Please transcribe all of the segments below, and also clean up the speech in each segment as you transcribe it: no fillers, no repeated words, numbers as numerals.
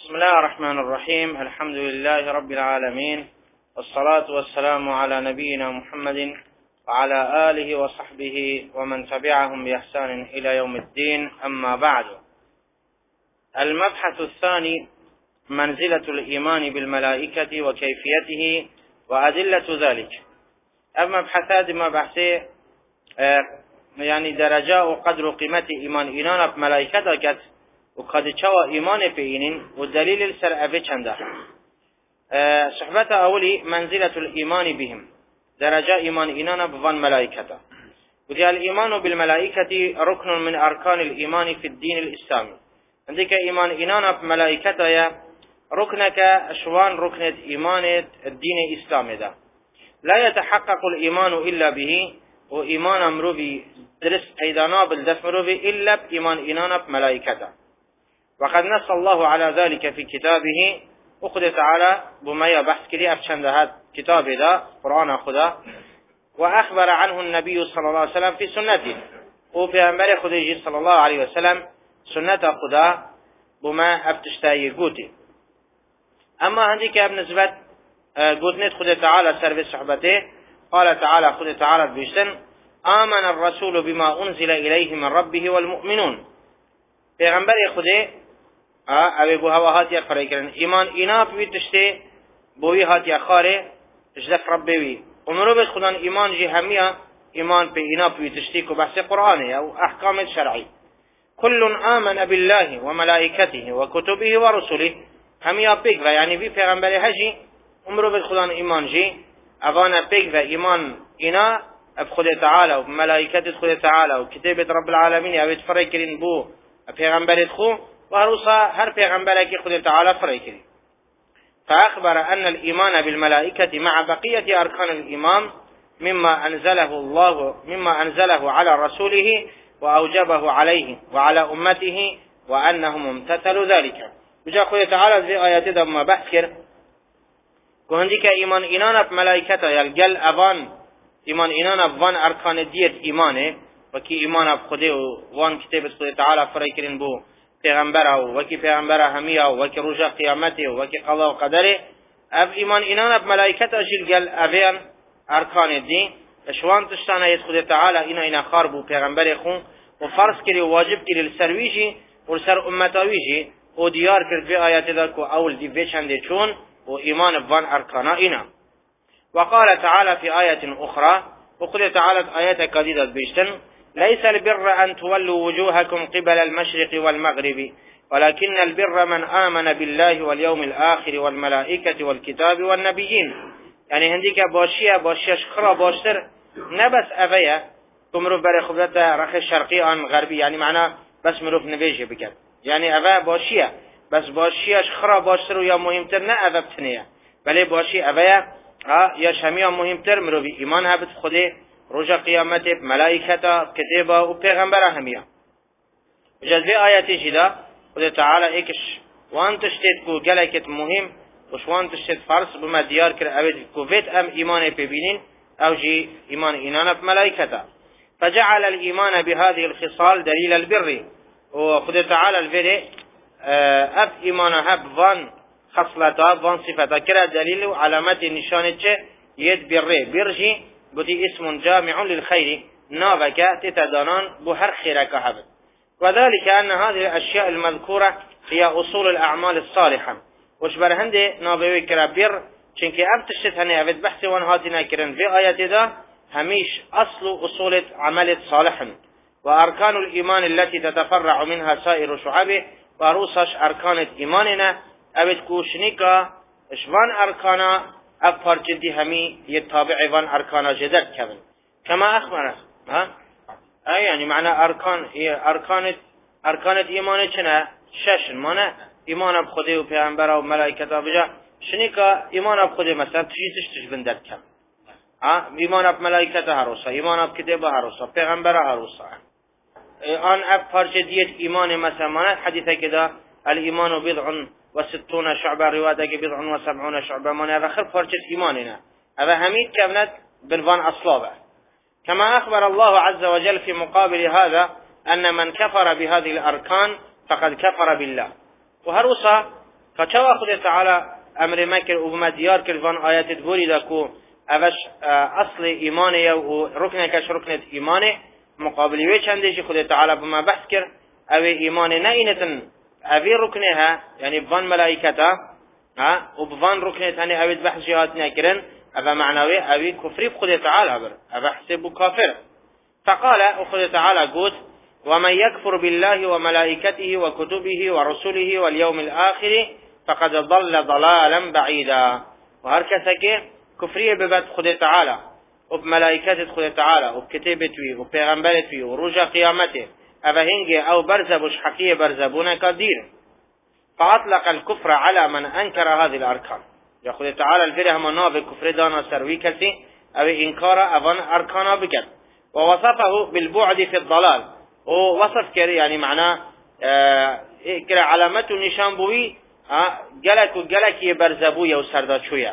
بسم الله الرحمن الرحيم. الحمد لله رب العالمين، والصلاة والسلام على نبينا محمد وعلى آله وصحبه ومن تبعهم بإحسان إلى يوم الدين. أما بعد، المبحث الثاني منزلة الإيمان بالملائكة وكيفيته وأدلة ذلك. أما بحثات ما بحثي يعني درجة وقدر قيمة إيمان بملائكة كت وقد شوى إيمان بإينين والدليل السر أبي چنده. صحبة أولي منزلة الإيمان بهم، درجة إيمان بفن ملائكة. وذي الإيمان بالملائكة ركن من أركان الإيمان في الدين الإسلامي. عندك إيمان بملائكة يا ركنك أشوان ركنة إيمان الدين الإسلامي ده. لا يتحقق الإيمان إلا به، وإيمان أمرو بدرس أيضانا بالدفع إلا بإيمان بملائكة. وقد نص الله على ذلك في كتابه، وقد تعالى بما يبحث كلي أفشندهات كتاب ده قرآن خدا، وأخبر عنه النبي صلى الله عليه وسلم في سنته، وفي أمر خديجي صلى الله عليه وسلم سنة خدا بما أبتشتاي قوتي. أما عندك بالنسبة قوتنت خدا تعالى سر صحبته، قال تعالى خدا تعالى بيشتن: آمن الرسول بما أنزل إليه من ربه والمؤمنون. پیغمبر خدا اوی بو هوا هاتیا خاره کرن ایمان اینا پی تشته بوی هاتیا خاره جدف ربوی امرو بس خدان ایمان جی همیا ایمان پی اینا پی تشته کو بحث قرآنه او احکام شرعی. كل آمن بالله وملائكته وكتبه ورسله، همیا پیگ و یعنی بی پیغمبر هجی امرو بس خدان ایمان جی اوانا پیگ و ایمان اینا اب خدا تعالی و ملائکت خدا تعالی و کتابت رب العالمین اوی تفرق کرن بو پیغمبرت خو وروصا هر پیغمبرك خود تعالى فريكري. فأخبر أن الإيمان بالملائكة مع بقية أركان الإيمان مما أنزله على رسوله وأوجبه عليه وعلى أمته وأنهم امتثلوا ذلك. وجاء خود تعالى في آيات دم بحث كر وهنديك إيمان إنانا بملائكة يلقل أبان إيمان إنانا بوان أركان ديت إيمانه وكي إيمان بخده وان كتاب خود تعالى فريكرين بو پیغمبره وکی پیغمبره همیه وکی روز قیامته وکی قضا و قدره. اب ایمان اینان اب ملائکت اجل گل اوین ارکان دین اشوان تشتانه ید خود تعالی اینا خار بو پیغمبر خون و فرض کری و واجب کری لسرویجی و لسر امتاویجی و دیار کرد في آیات دا که اول دی بچنده چون و ایمان بوان ارکانا اینا. وقال تعالى في آية أخرى، وقال تعالى آيات كديدة بيشتن: ليس البر أن تولوا وجوهكم قبل المشرق والمغرب ولكن البر من آمن بالله واليوم الآخر والملائكة والكتاب والنبيين. يعني هنديك باشية شخرا باشتر نبس أفيا كمروف بري خبرتا رخ الشرقي عن غربي، يعني معناه بس مروف نبيجي بكت، يعني أفا باشية بس باشية شخرا باشتر ويا مهمتر نا أفا بتنية، بل باشي أفيا يا شمية مهمتر مروف إيمان هبت خده روز قیامت ملائکتا کتابا و پیغمبر همیا. جذب آیاتی جدا خود تعالی ایکش وان تشتید کو گلکت مهم وشوان تشتید فرض بما دیار کر اوید کوفیت ام ایمان ببینین او جی ایمان اینانا بملائکتا. فجعل الإيمان بهذه الخصال دليل البر، وخود تعالى البر اب ایمانها بوان خصلتا بوان صفتا کرا دلیل و علامت نشانت چه ید برجی بودي اسم جامع للخير نابك تتدانان بهر خيرك حبت. وذلك أن هذه الأشياء المذكورة هي أصول الأعمال الصالحة. وشبر هندي نابوي كرابير چنك أبتشت هني أبد بحث وانهاتنا كرن في آيات دا هميش أصول عمل صالح. وأركان الإيمان التي تتفرع منها سائر شعبه وروسش أركان إيماننا أبد كوشنيكا شوان أركانا أكبر جدي همي يتابع وان أركان جدد كذا كما أخبره أي يعني معنى أركان إيمان كنا شش معنى إيمان بخده وبيعنبره وملائكته بجا شنيكا إيمان بخده مثلا تشيش بندر كم إيمان بملائكته هروسا إيمان بكتابه هروسا بيعنبره هروسا أن أكبر جدية إيمان مثلا حديثة كده الإيمان بضع و60 شعبة، رواية بضع و70 شعبة، من هذا خير فرجة إيماننا هذا هميد كابنت بنفان أصلابه. كما أخبر الله عز وجل في مقابل هذا أن من كفر بهذه الأركان فقد كفر بالله. وهروسا فچوا خود تعالی امر مکر و بما دیار کرد وان آیات بوری دا کو اوش اصل ایمانه و رکن کش رکن ایمانه مقابلی وی چندش خود تعالی بما بحث کرد او ایمان نه اینتن اوی رکنه ها یعنی بوان ملائکتا و بوان رکنه تانی اوی بحث جهات نکرن او معنوی اوی کفری خود تعالی بر او حسب کافر. فقال خود تعالی قلت ومن يكفر بالله وملائكته وكتبه ورسله واليوم الآخر فقد ضل ضلالا بعيدا. وهر كسك كفرية ببد خد تعالى وبملائكة خد تعالى وبكتابته وبيغمبرته ورجع قيامته أفهنج أو برزبش حقية برزبون كدير. فأطلق الكفر على من أنكر هذه الأركان. يا خد تعالى الفره منا بكفر دانا سروي كسي أو إنكار أفن أركانا بكت ووصفه بالبعد في الضلال ووصف كري يعني معناه كرا علامته نشان بوي جلك يبرزبو يوسرد شوية.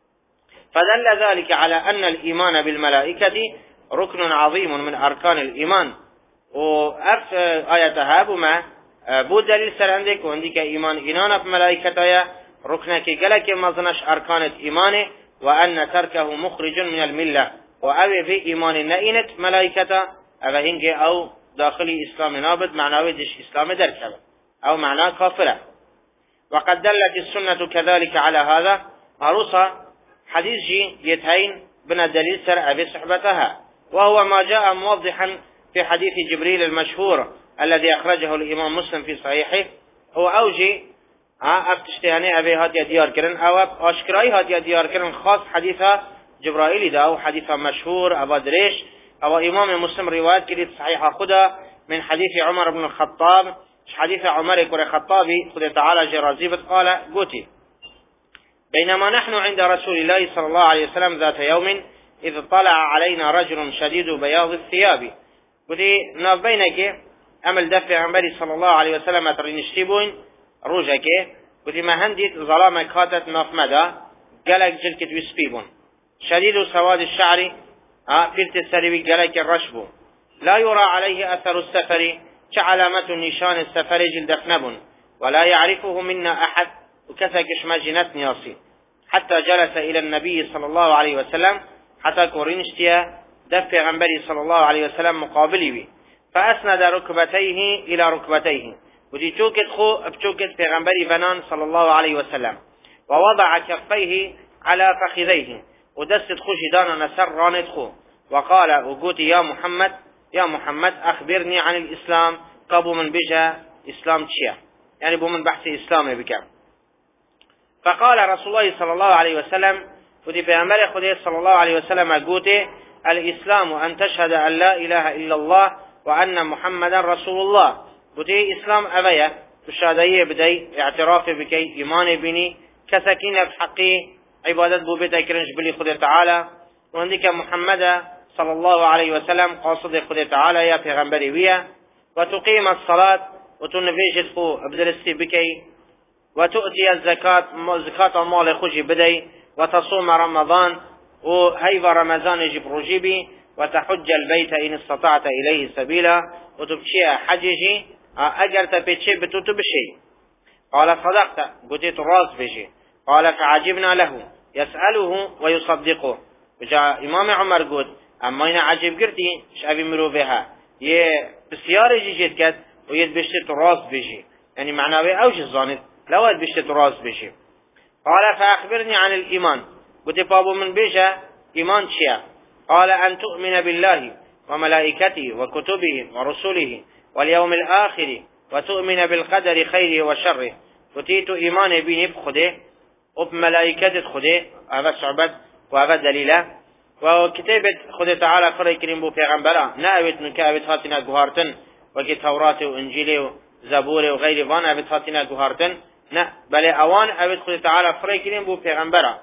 فدل ذلك على أن الإيمان بالملائكة ركن عظيم من أركان الإيمان. وأف آياتها بما بود دليل سر عندك وعندك إيمان إنانا بملائكة ركنك جلك مظنش أركان الإيمان وأن تركه مخرج من الملة وأوي في إيمان نئنة ملائكة أفهنج أو داخلي إسلام نابد معناه دش إسلام دركبه أو معناه كافرة. وقد دلت السنة كذلك على هذا عروسة حديث جي يتهين بنا دليل سر أبي صحبتها وهو ما جاء موضحا في حديث جبريل المشهور الذي أخرجه الإمام مسلم في صحيحه. هو أوجي أفتشتهاني أبي هاتي ديار كرن أو أشكراي هاتي ديار كرن خاص حديثة جبرائيل دا أو حديثة مشهور أبا دريش أو إمام مسلم رواية كريت صحيحة خدا من حديث عمر بن الخطاب حديث عمر كر الخطابي خدا تعالى جرازيبت قال قوتي بينما نحن عند رسول الله صلى الله عليه وسلم ذات يوم إذ طلع علينا رجل شديد بياض الثياب قوتي ناف بينك أمل دفع عمري صلى الله عليه وسلم أترينشتبون روجك قوتي ما هنديت ظلامك هاتت ناف مدى قالك جلكت ويسبيبون شديد سواد الشعر فلت السريب قالك الرشب لا يرى عليه أثر السفر كعلامة نشان السفر جلد نب ولا يعرفه منا أحد وكثكش مجنت نياصي حتى جلس إلى النبي صلى الله عليه وسلم حتى كورينشتيا دفع غنبري صلى الله عليه وسلم مقابلي بي فأسند ركبتيه إلى ركبتيه ودي توكت خو بتوكت في غنبري فنان صلى الله عليه وسلم ووضع كفيه على فخذيه ودست خو شدانا نسر رانت خو وقال وقوتي يا محمد أخبرني عن الإسلام قبو من بجا إسلام تشيا يعني بو من بحث إسلامي بك. فقال رسول الله صلى الله عليه وسلم ودي بأمر خدي صلى الله عليه وسلم قوتي الإسلام أن تشهد أن لا إله إلا الله وأن محمدا رسول الله. قوتي إسلام أبيا تشهدية بدي اعتراف بكي إيمان بني كسكينة بحقي عبادة بو بيت أكرنش بلي خدي تعالى وعندك محمد صلى الله عليه وسلم قاصد خدي تعالى يا پیغمبري ويا وتقيم الصلاة وتنفيجت خو ابدلستي بكي وتؤتي الزكاة زكاة المال خوشي بدي وتصوم رمضان وهيف رمضان يجب رجيبي وتحج البيت إن استطعت إليه سبيلا وتبشي حججي أجرت بيتشي بتتبشي. قال صدقت قلت راس بشي. قال فعجبنا له يسأله ويصدقه. وجاء إمام عمر قلت اما اینا عجب گرتی شعبی مروفها یه بسیار جیجید کد و یه بشته راست بشی یعنی معناوی اوش الظانت لو بشته راست بشی. قال فأخبرني عن الإيمان قلت بابو من بيشا إيمان شيا. قال أن تؤمن بالله وملائكته وكتبه ورسله واليوم الآخر وتؤمن بالقدر خيره وشره. قلت إيمان بيني بخده وبملائكته خده هذا صعبت وهذا دليله وكتابة خد تعالى فرق كريم بو پیغمبرا نأويت نكاويت هاتنا قهارتن وكي توراة وانجيل وزبور وغير وان أويت هاتنا قهارتن نا بل اوان أويت خد تعالى فرق كريم بو پیغمبرا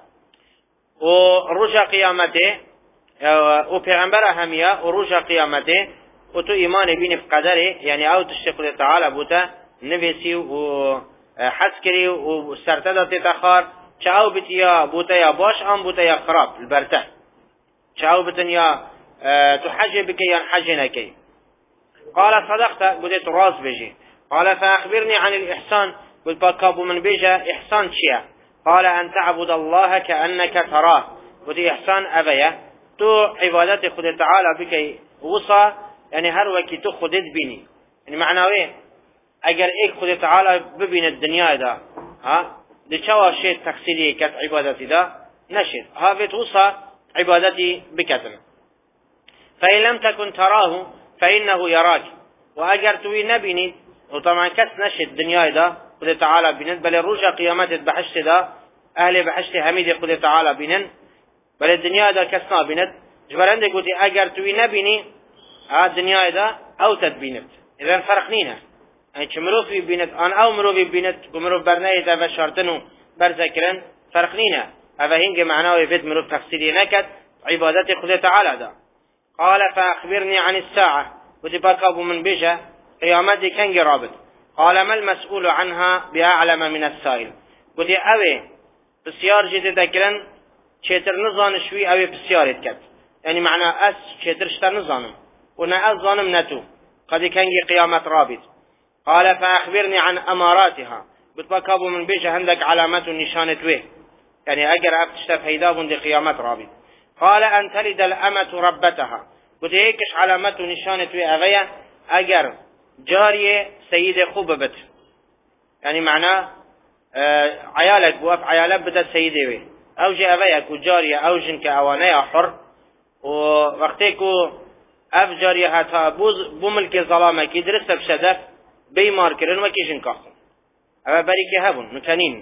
ورجع قيامته و پیغمبرا هميا ورجع قيامته وتو إيمان بين بقدره يعني او تشتي خد تعالى بوتا نفسي وحسكري وسرتدت تخار چاو بتيا بوتا يا باش ام بوتا يا خراب البرته شاو بتنيا تحجي بك ينحجنك. قال صدقت بديت راس بجي. قال فأخبرني عن الإحسان قلت باكابو من بيجا إحسان شيا. قال أن تعبد الله كأنك تراه. قلت إحسان أبيا تو عبادت خود تعالى بك وصا يعني هر وكي تو خودت بيني يعني معناوه اگر ایک خود تعالى ببين الدنيا دا ها لچوا شيء تقصيري كت عبادتي دا نشد ها بتوصى عبادتي بكتم. فإن لم تكن تراه فإنه يراك. وأجر توي نبيني وطبعا كت نشد الدنيا دا خود تعالى بينن بل الرجع قيامات بحشت دا أهل بحشت حميد خود تعالى بينن بل الدنيا دا كسنا بينت جبر عندك قلت أجر توي نبيني الدنيا دا أو تدبينت إذا فرق نينا يعني كمروفي بينت أن أو مروفي بينت كمروف برناية دا بشارتنو برذكرن فرق نينا هذا هنج معناه يفيد مروف تفسيري نكت عبادات خود تعالى دا. قال فأخبرني عن الساعة وتبقى أبو من بيجا قيامتي كان رابط. قال ما المسؤول عنها بأعلم من السائل. قلت أوي بسيار جيت ذكرن شيتر نظان شوي أوي بسيار يتكت يعني معنى أس شيتر شتر نظانم ونا أس ظانم نتو قد كان قيامة رابط. قال فأخبرني عن أماراتها بتبقى أبو من بيجا عندك علامات نشانة ويه يعني أجر أبتشتف هيداب دي قيامة رابط. قال أن تلد الأمة ربتها. قلت هيكش علامات نشانة ويه أغيا أجر جارية سيدة خوببت يعني معناه عيالك بوقف عيالك بدأت سيدة ويه أو جي أغيك وجارية أو جنك أوانية حر ووقتيكو أف جارية هاتا بملك ظلامة كي درست بشدف بيمار كرن وكي جنكاخون أما بريكي هبون مكانين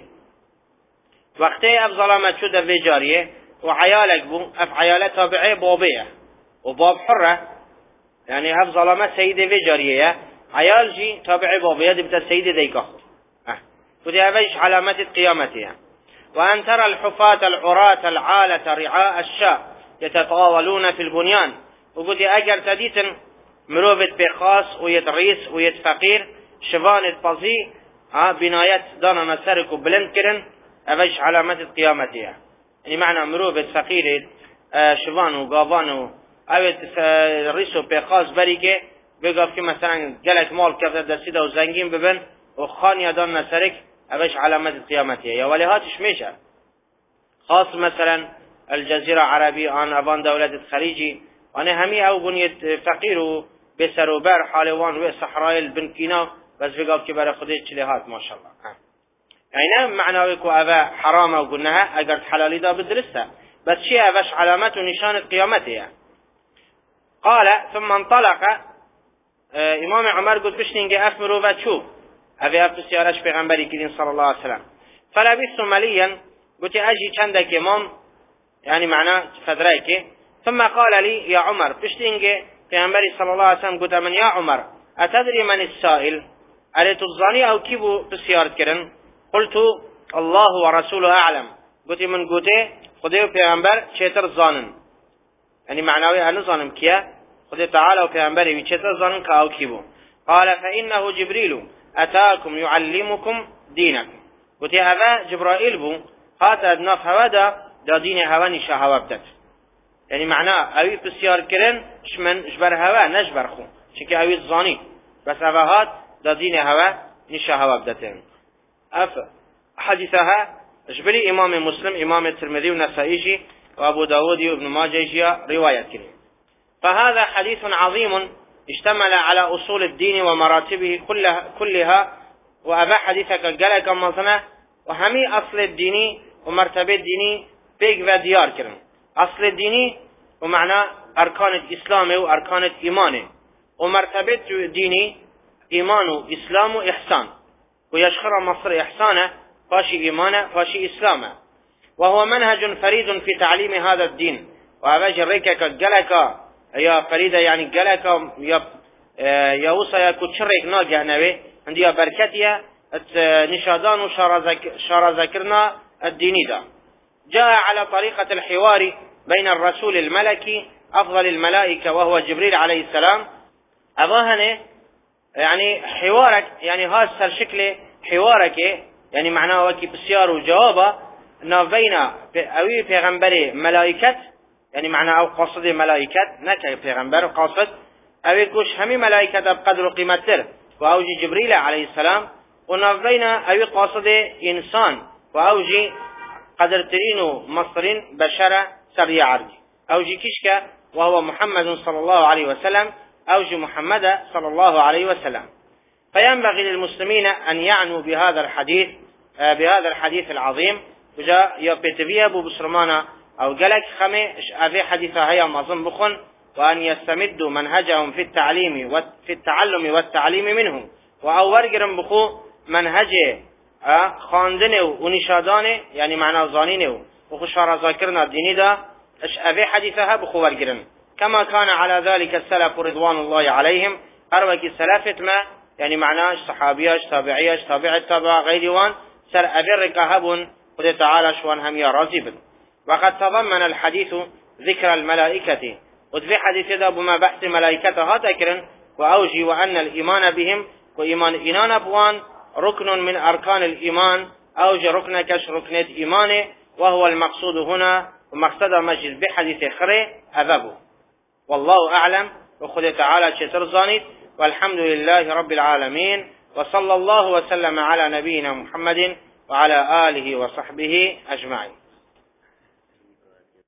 وقتي أف ظلامة شده في جارية وعيالك بو أف عيالة تابعية بابية وباب حرة يعني أف ظلامة سيدة في جارية عيال جي تابعي بابية دي بتا سيدة ديكاخون ودي أفيش علامات قيامتها. وأن ترى الحفاة العراة العالة رعاء الشاء يتطاولون في البنيان. وقلت أجر تديتن مروفت بخاص ويتريس ويتفقير شفان الطزي بنايات دانا نسرك وبلند كرن أفيش علامات قيامتها يعني معنى مروفت فقير شفان وقافان أويت ريسو بخاص بريكي بيقف كي مثلا قلت مال كذا دسيدة وزنجين ببن وخانيا دان نسرك أبش علامات قيامتها يا ولهاتش ميشا خاص مثلا الجزيرة العربية عن أبان دولة الخليجي أنا همي أو بنية فقير بسر بر حالوان وصحراء البنكينا بس بقاب كبار خديش لهات ما شاء الله يعني معناه يكو أبا حرام وقلناها أقرت حلالي دا بدرسها بس شيء أبش علامات ونشانة قيامتها. قال ثم انطلق إمام عمر قلت بشنينجي أفمرو فتشوف هذه أبو سيارش بيغنبري كدين صلى الله عليه وسلم. فلبثت مليا قلت أجي چندك إمام يعني معناه فدريك. ثم قال لي يا عمر بشتينجي بيغنبري صلى الله عليه وسلم قلت من يا عمر أتدري من السائل أريد الظاني أو كيبو بسيارة كرن. قلت الله ورسوله أعلم. قلت من قلت خذيه بيغنبر شيتر الظانن يعني معناه أنا ظانم كيا خذيه تعالى وبيغنبري شيتر الظانن كأو كيبو. قال فإنه جبريل أتاكم يعلمكم دينكم. قلت هذا جبرائيل بو هات أدناف هوادا دا دين هوا نشا هوا بدت يعني معناه أوي بسيار كرن شمن جبر هوا نجبر خو شكي أوي الظاني بس هوا هات دا دين هوا نشا هوا بدتين. حديثها جبري إمام مسلم إمام الترمذي ونسائي وأبو داود وابن ماجه رواية كريم. فهذا حديث عظيم اشتمل على أصول الدين ومراتبه كلها وأبا حديثك قالك مثلا وهمي أصل الديني ومرتبة الديني بيك وديار كرن. أصل الديني ومعنى أركان الإسلام وأركان الإيمان ومرتبة الديني إيمان وإسلام وإحسان ويشخر مصر إحسانه فاشي إيمانه فاشي إسلامه وهو منهج فريد في تعليم هذا الدين. وأبا جريكك قالك يا فريدة يعني قالك يا وصا يا كتشريك ناجع نبي عندي بركتيا نشادان وشار ذكرنا الديني دا. جاء على طريقة الحوار بين الرسول الملكي أفضل الملائكة وهو جبريل عليه السلام. أباهنه يعني حوارك يعني هذا شكل حوارك يعني معناه وكي بسيار وجوابه بين أوي پیغمبر ملائكة يعني معنى أو قصد ملائكة نكا پیغمبر قصد أو يكوش همي ملائكة بقدر قيمتر وأوجي جبريل عليه السلام ونافبين أي قاصد إنسان وأوجي قدرترين مصر بشرة سريع عرض أوجي كشك وهو محمد صلى الله عليه وسلم أوجي محمد صلى الله عليه وسلم. فينبغي للمسلمين أن يعنوا بهذا الحديث العظيم وجاء يبتفيه أبو بسرمانا أو قالك خمي أبي حديثها هي مظن بخن وأن يستمدوا منهجهم في التعلم والتعليم منهم وأورقرم بخو منهج خاندنه ونشادانه يعني معنى ظانينه وخشار ذاكرنا الديني دا أبي حديثها بخو ورقرن كما كان على ذلك السلف رضوان الله عليهم أروك السلافة ما يعني معناه صحابياش تابعياش تابع التابع غير وان سر أبي ركاهبون قد تعالى شوان هم يا رازبن. وقد تضمن الحديث ذكر الملائكة وفي حديث ذا بما بحث ملائكتها ذكرا وأوجي وأن الإيمان بهم وإيمان إنان بوان ركن من أركان الإيمان أوجي ركن كش ركنة إيمانه وهو المقصود هنا ومقصد مجد بحديث خري أذبه. والله أعلم وخذ تعالى شتر زانيت والحمد لله رب العالمين وصلى الله وسلم على نبينا محمد وعلى آله وصحبه أجمعين.